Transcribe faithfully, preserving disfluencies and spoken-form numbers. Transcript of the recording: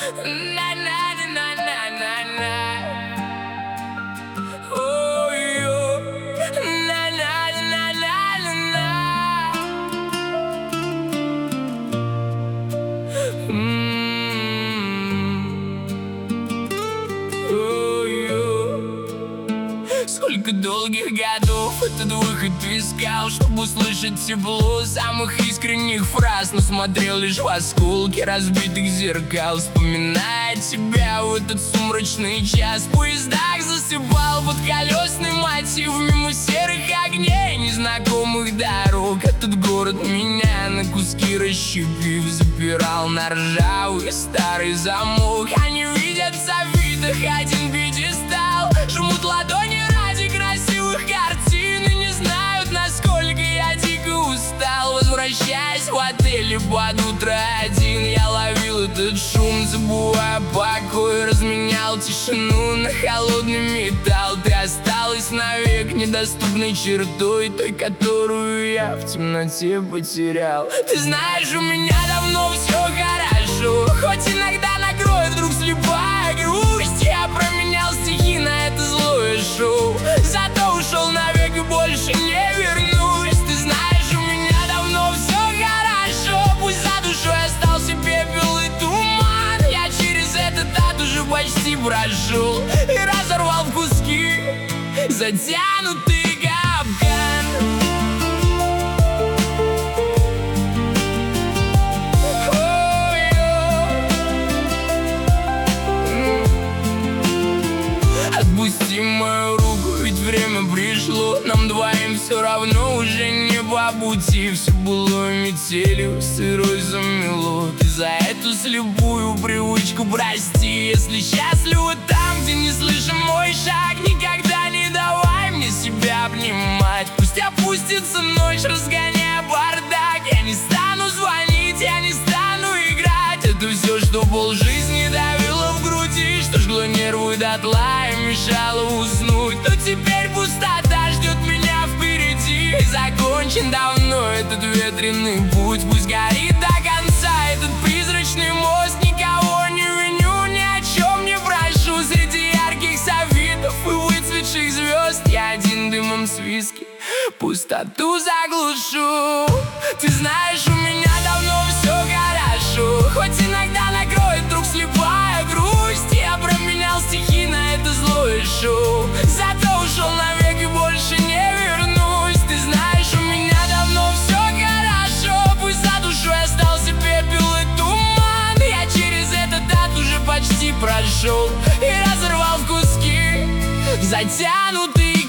На-на-на-на-на-на. Ой-ё. На-на-на-на-на-на. Сколько долгих годов этот выход искал, чтобы услышать тепло самых искренних фраз, но смотрел лишь в осколки разбитых зеркал, вспоминая тебя в этот сумрачный час. В поездах засыпал под колесный мотив, мимо серых огней незнакомых дорог. Этот город меня на куски расщепив, запирал на ржавый старый замок. Они видятся в видах один пьедестал, жмут ладони ради красивых картин и не знают, насколько я дико устал. Возвращаясь в отеле под утро один, я ловил этот шум, забывая покой, разменял тишину на холодный металл. Ты осталась навек недоступной чертой, той, которую я в темноте потерял. Ты знаешь, у меня давно все хорошо, хоть иногда накроет вдруг слепая грусть. Я променял стихи на это злое шоу, зато ушел навек и больше не вернусь. Ты знаешь, у меня давно все хорошо, пусть за душой остался пепел и туман. Я через этот ад уже почти прошел и разорвал в куски затянутый капкан. Отпусти мою руку, ведь время пришло, нам двоим все равно уже не по пути. Все было метелью, сырой замело. Ты за эту слепую привычку прости. Если счастлива там, где не слышим мой шаг, никогда не давай мне себя обнимать. Пусть опустится ночь, разгоняя бардак. Я не стану звонить, я не стану играть. Это все, что полжизни давило в груди, что жгло нервы дотла и мешало уснуть. Но теперь пустота ждет меня впереди, и закончен давно этот ветреный путь. Пусть горит до конца этот призрачный мост. Никого не виню, ни о чем не прошу. Среди ярких софитов и выцветших звезд я один дымом с виски пустоту заглушу. Ты знаешь, у меня давно все хорошо, хоть иногда накроет вдруг слепая грусть. Я променял стихи на это злое шоу, зато ушел навек и больше не вернусь. Ты знаешь, у меня давно все хорошо, пусть за душой остался пепел и туман. Я через этот ад уже почти прошел и разорвал в куски затянутый